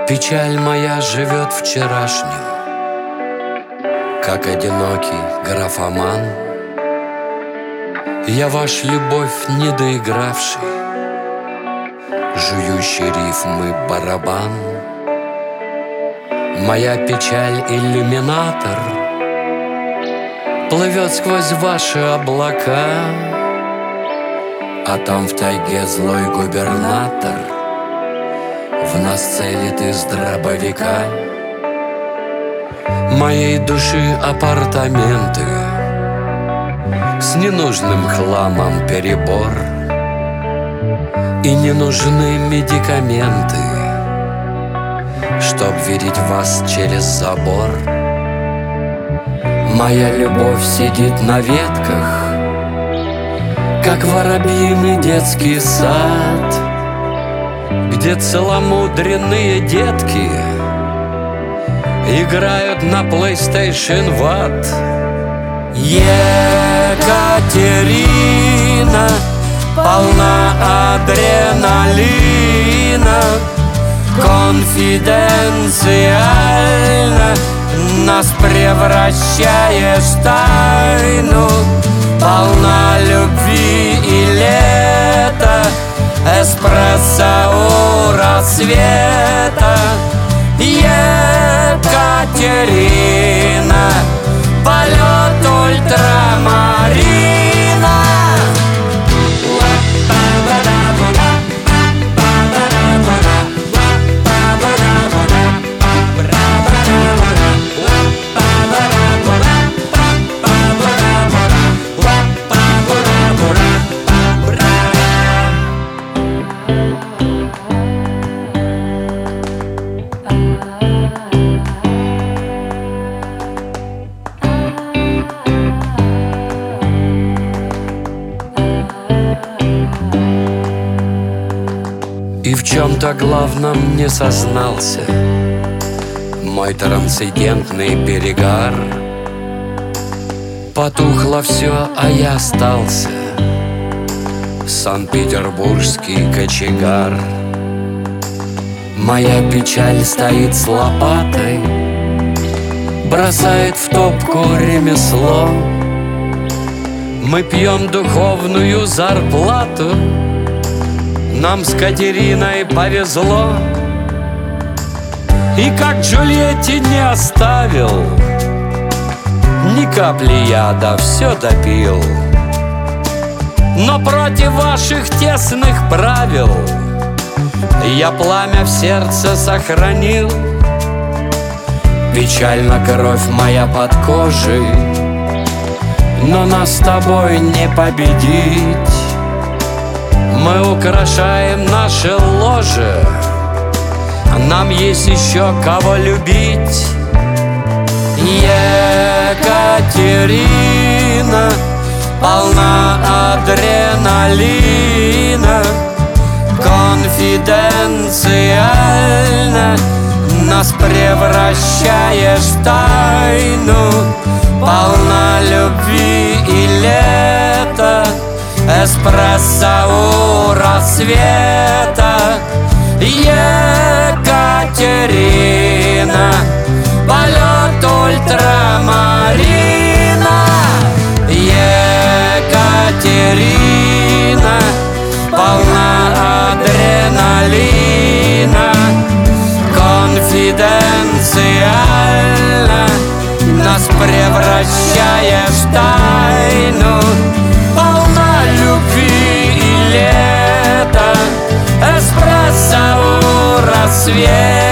Печаль моя живет вчерашним, как одинокий графоман. Я ваш любовь не доигравший, жующий рифмы барабан. Моя печаль иллюминатор плывет сквозь ваши облака, а там в тайге злой губернатор в нас целит из дробовика. Моей души апартаменты с ненужным хламом перебор, и не нужны медикаменты, чтоб видеть вас через забор. Моя любовь сидит на ветках, как воробьиный детский сад, где целомудренные детки играют на PlayStation в Екатерина полна адреналина, конфиденциально нас превращаешь в тайну, полна любви и лета, эспрессо у рассвета. Екатерина, полет ультрамарина. И в чем-то главном не сознался мой трансцендентный перегар. Потухло все, а я остался санкт-петербургский кочегар. Моя печаль стоит с лопатой, бросает в топку ремесло. Мы пьем духовную зарплату, нам с Катериной повезло. И как Джульетте не оставил ни капли яда, все допил. Но против ваших тесных правил я пламя в сердце сохранил. Печальна кровь моя под кожей, но нас с тобой не победить. Мы украшаем наше ложе, нам есть еще кого любить. Екатерина полна адреналина, конфиденциально нас превращаешь в тайну, полна любви и лета, эспрессо у рассвета. Екатерина, полет ультрамарина. Екатерина, полна адреналина, конфиденциально нас превращаешь в тайну, полна любви и лета, эспрессо у рассвета.